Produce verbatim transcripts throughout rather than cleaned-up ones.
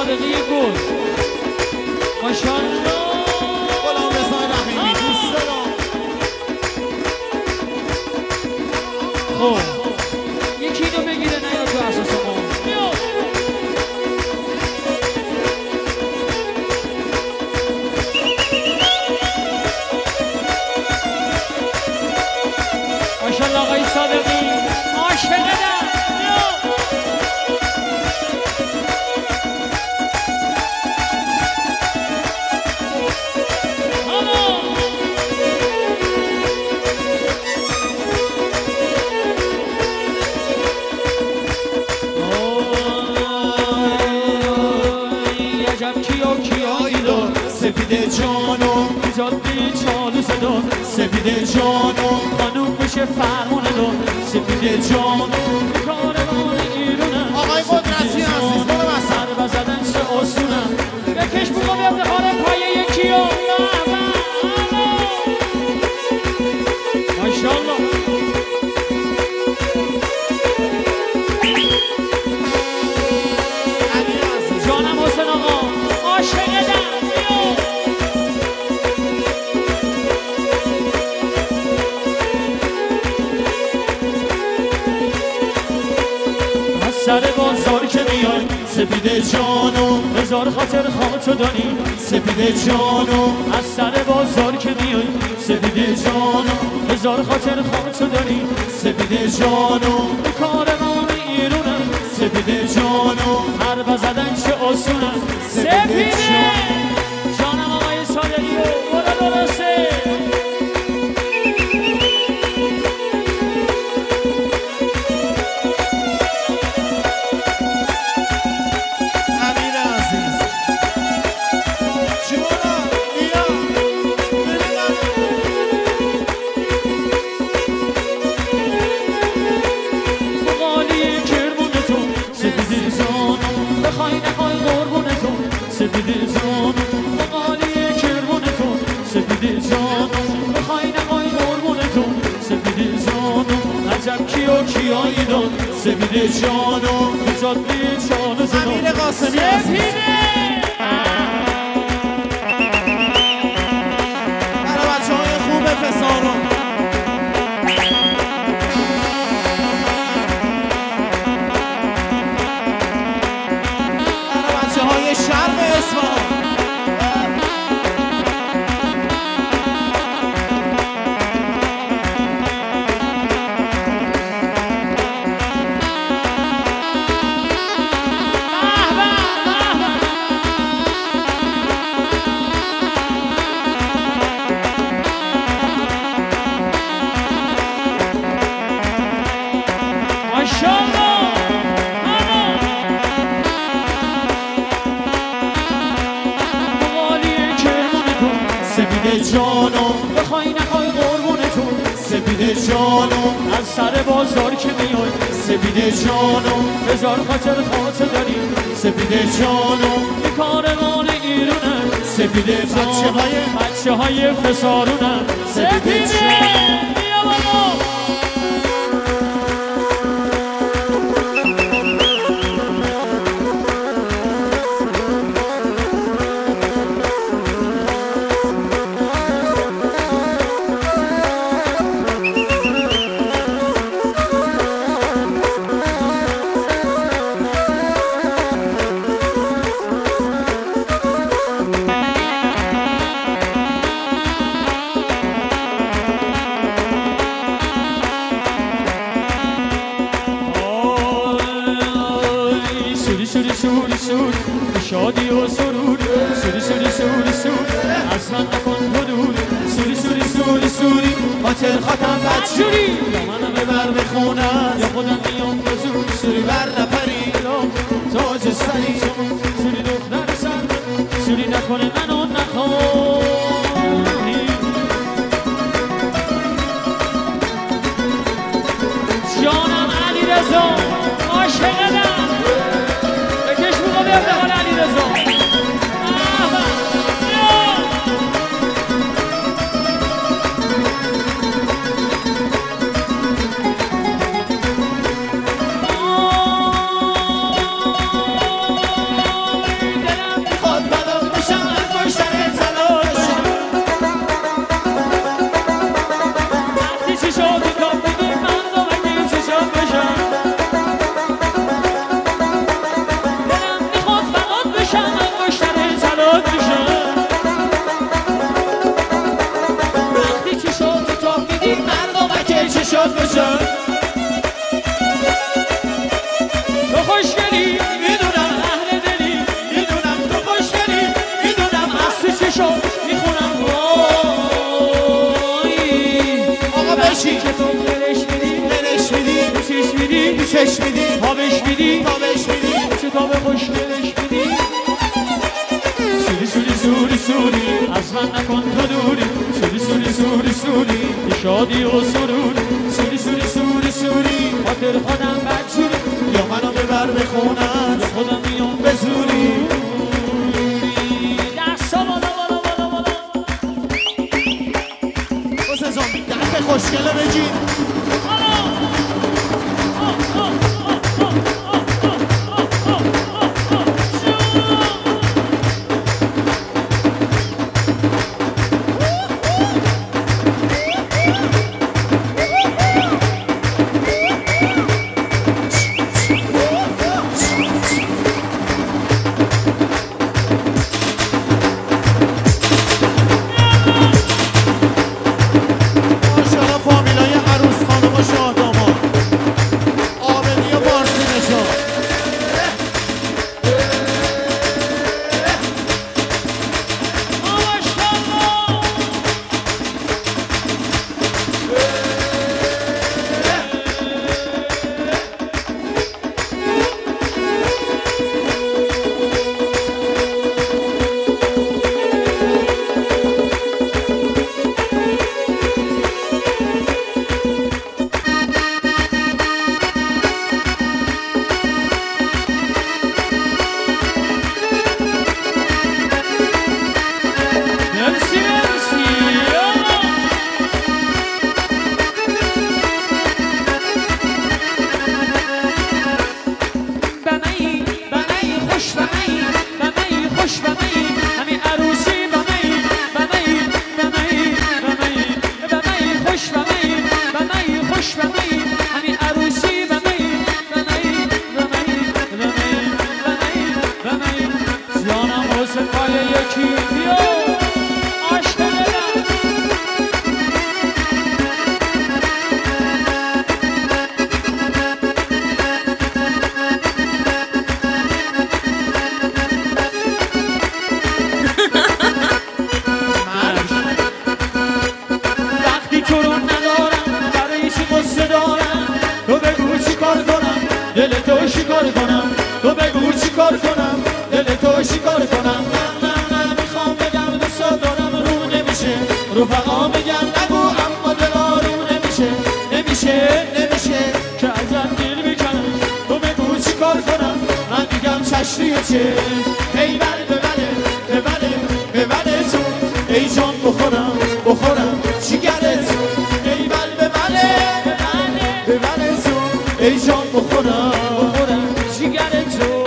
صادقی گل ماشاءالله غلام رضا رحیمی دوست دارم. خب یکی اینو بگیره نیاد تو اساس ما ماشاءالله آقای صادقی عاشقه سپیده جانو جادی چالو زدن سپیده جانو خانوم بشه فرمونه دون سپیده جانو کاروان ایرونم آقای قدرتی عزیز برو بسن سر بزدن چه آسونم بکش بگو به افتخار پایه یکیو ماشاءالله جانم حسین آقا عاشقه دم سر بازار که میای سپیده جانو هزار خاطر خاطر دانی سپیده جانو از سر بازار که میای سپیده جانو هزار خاطر خاطر دانی سپیده جانو کاروان ایرونم سپیده جانو هر بزدن چه آسونم سپیده جانم آقای صادقی و برو درسته سپیده جان مقالی کرمون تو سپیده جان بخوای نمای قربون تو سپیده جان عجب کیا کیایی داد سپیده جانو جادی چالو زدن امیر قاسمی عزیز برای بچه های خوب فسانو برای بچه های شرق اصفهان سپیده جانو بخوای نخوای قربون تو سپیده جانو از سر بازار که میای سپیده جانو هزار خاطر خاطر داری سپیده جانو به کاروان ایرونم سپیده بچه های بچه های فسارونم سپیده جانو بیا بابا سوری سوری شادی و سرور سوری سوری سوری سور اصلا نکن حدود سوری سوری سوری سوری خاطر خاتم بدجوری یا منم ببر بخونم یا خودم میام بزور سوری بر نپری تاج سری سوری دختر سر سوری نکنه منو نخوانی جانم علی رضا عاشقم بکش بگو بیاد به حال علی رضا چش میدی تابش میدی تابش میدی چه تاب خوشگلش میدی سوری سوری سوری سوری از من نکن تو دوری سوری سوری سوری سوری شادی و سروری سوری سوری سوری سوری خاطر خودم بدجوری یا منو ببر به خونت یا خودم میام به زوری دستا بالا بالا بالا بالا حسین جان دفع خوشگله بگی دل تو شکار کنم تو بگو چی کار کنم دل تو شکار کنم نه نه نه میخوام بگم دوست دارم رو نمیشه رفقا میگن نگو اما دل آروم نمیشه نمیشه نمیشه که ازت دل میکنم تو بگو چی کار کنم من میگم چشریه چه ای بله ببله ببله ببله تو ای جان بخورم بخورم جیگرت ای بله ببله ببله تو ای جان بخورم بخورم جیگرت تو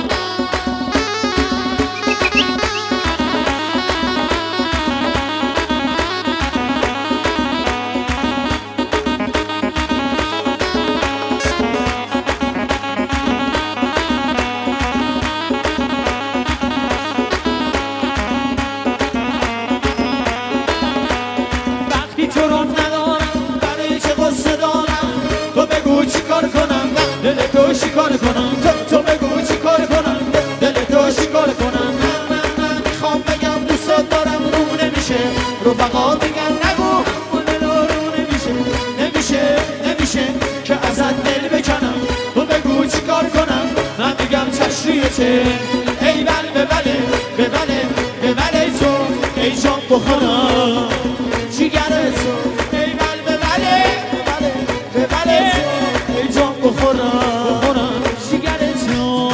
وقتی تو رو ندارم برای چه قصه دارم تو بگو چی کار کنم دل تو شکار کنم تو تو بگو چی کار کنم دل تو شکار کنم نه نه نه میخوام بگم دوست دارم رو نمیشه رفقا میگن نگو اما دل رو نمیشه نمیشه نمیشه که ازت دل بکنم تو بگو چی کار کنم من میگم چشریه چه ای بله ببله ببله ببله تو ای جان بخورم جیگر تو ای بله ببله ببله ببله تو ای جان بخورم بخورم جیگر تو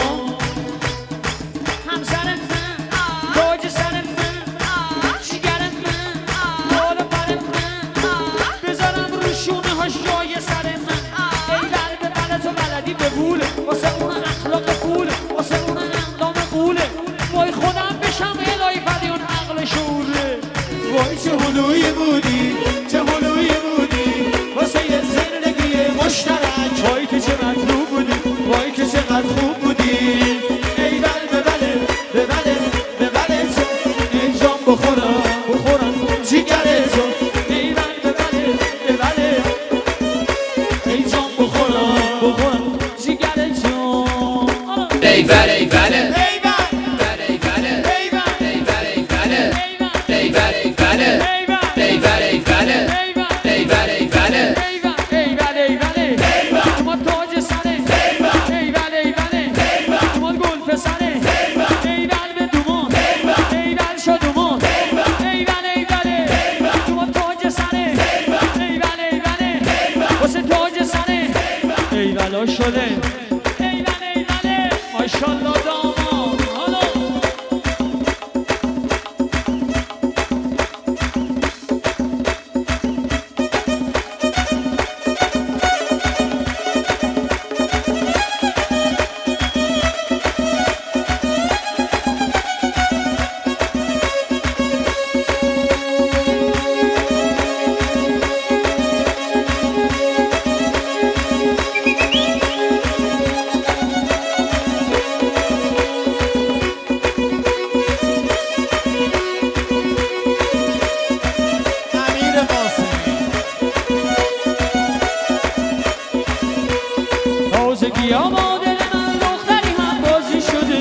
همسرت من تاج سرت من جیگرت من بال برت من بذارم رو شونه هاش جای سر من ای قلب بلد و بلدی به بوله واسه اون اخلاق پوله واسه اون اندام قوله وای خودم بشم الهی فریون عقل شعوره وای چه هلویی بودی چه هلویی بودی واسه یه زندگی مشترک وای که چه مطلوب بودی وای که چقدر خوب بودی ای بله ببله ببله ببله تو ای جان بخورم بخورم جیگر تو ای بله ببله ببله ای جان بخورم بخورم جیگر تو ای بله ای بله ای بله ای بله ای بله ای بله ای بله ای بله ای بله ای بله ای بله ای بله ای بله ای بله ای بله ای بله ما تاج خوش شده ایوان ایوانه ماشالله داما حالا تازگی آما دل من دختری هم بازی شده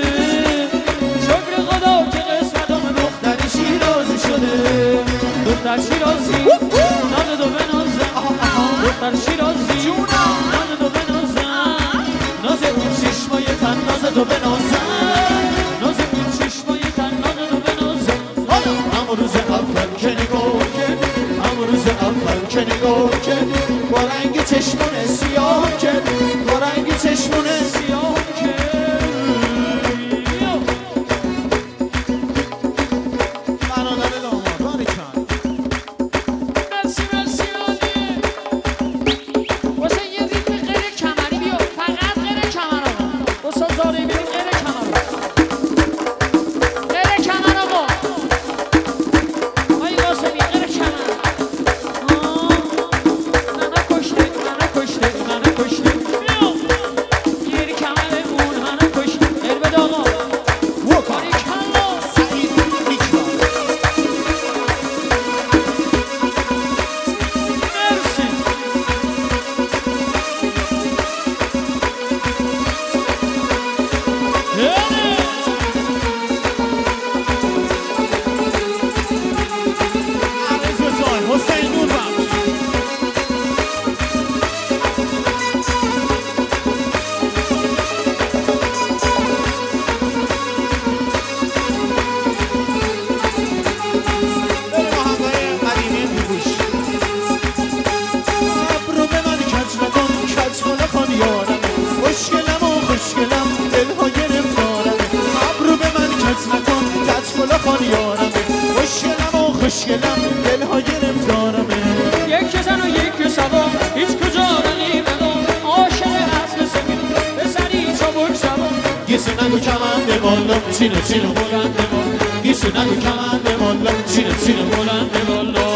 شکر خدا که قسمتم دختری شیرازی شده دختر شیرازی نازد و بنازم دختر شیرازی نازد و بنازم ناز اون چشمای تن نازد و بنازم ناز اون چشمای تن نازد و بنازم همون روز اول که نگاه کردی همون روز اول که نگاه کردی با رنگ چشمون سیاه کردی با رنگ چشمون سیاه برادر داماد باریکن مرسی مرسی عالیه واسه یه ریتم غیر کمری بیا فقط غیر کمر آقا واسه زاری بریم غیر کمر غیر کمر آقا آی قاسمی غیر کمر منو کشته منو کشته منو کشته بیا گیر کمر اون منو کشته غیر بده آقا باریکالله سعید میکرد مرسی عرض بزای حسین نور بخش بریم آهنگای قدیمی بیگوش ابرو به من کج نکن کج کنه خان یارم خوشگلم و خوشگلم دلها گرفتارم ابرو به من کج نکن کج کنه خان یارم خوشگلم و خوشگلم دلها گرفتارم یک زن و یک سوار هیچ کجا رقیب ندار عاشق اصل سفید بزنی چابک سوار گیسو نگو کمنده بالا چینو چینو بلنده بالا گیسو نگو کمنده بالا چینو چینو بلنده بالا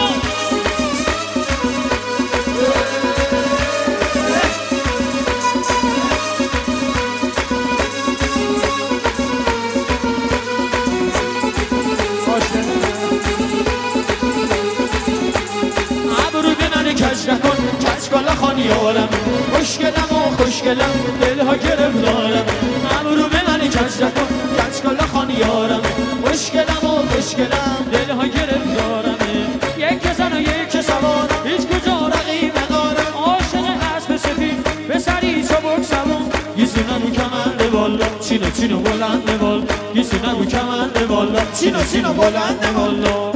ابرو به من کج نکن کچکالا خان یارم خوشگلم و خوشگلم دلها گرفتارم ابرو به من کج نکن کچکالا خان یارم خوشگلم و خوشگلم دلها گرفتارمه یک زن و یک سوار هیچ کجا رقیب ندارم عاشق اسب سفید به سری چابک سوار گیسو نگو کمنده بالا چینو چینو بلنده بالا گیسو نگو کمنده بالا چینو چینو بلنده بالا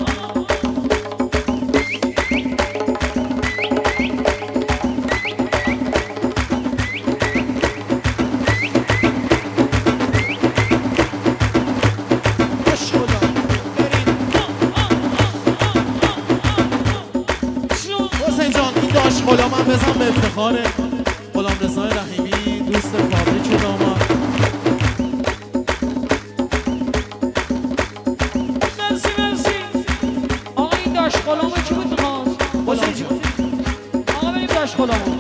حسین جان این داشت غلام هم بزن به افتخار غلام رضای رحیمی دوست فابریک داماد مرسی مرسی آقا این داشت غلامو کی بود میخواست حسین جان آقا بریم داشت غلامو